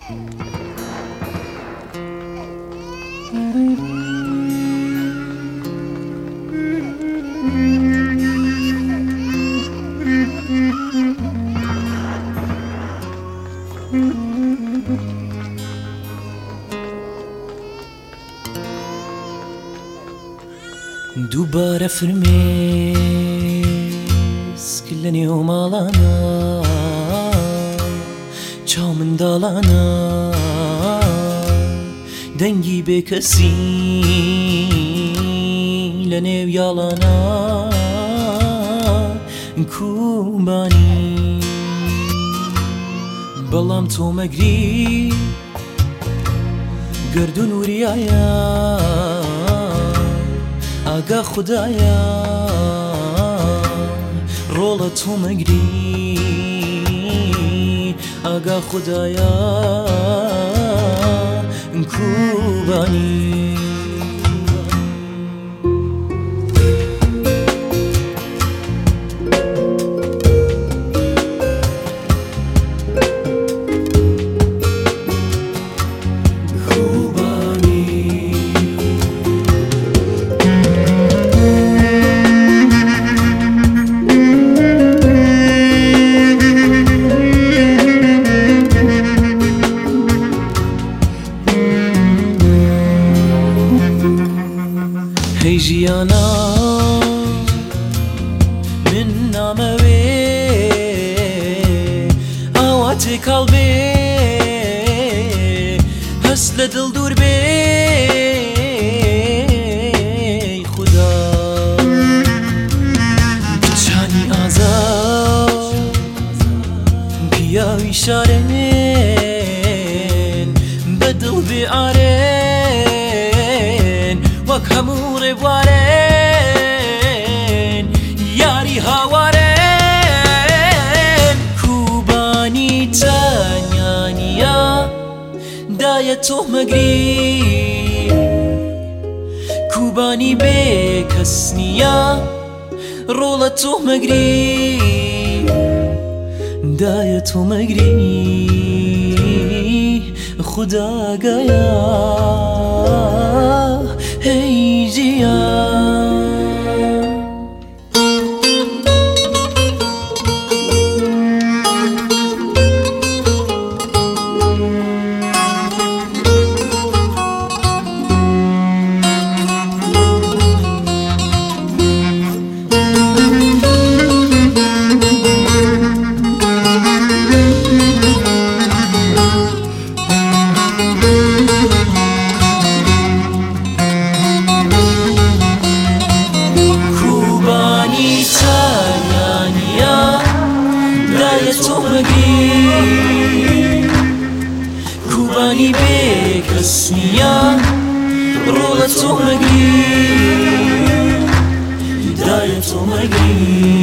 دووبارە فرمێسک لە نێو ماڵانە چاو منداڵانە دەنگی بێکەسی لە نێو یاڵانە کوبانی بەڵام تۆ مەگری گردون وریایە ئاگا خودایە ڕۆڵە تۆ مەگری ئاگا خودایە کوبانی هەی ژیانە من نامەوێ ئاوا تێکاڵ بێ هەست لە دڵ دوور بێ خودا بچانی ئازاد پیاوی شارێن بەدڵ بێ ئارێن وەک هەموو ڕێبوارێن یاری هاوارێن کوبانی تەنیانیە دایە تۆ مەگری کوبانی بێ کەس نییە ڕۆڵە تۆ مەگری دایە تۆ مەگری خوداگایە هەی ژیان تۆ مەگری کوبانی بێ کەس نییە ڕۆڵە تۆ مەگری دایە تۆ مەگری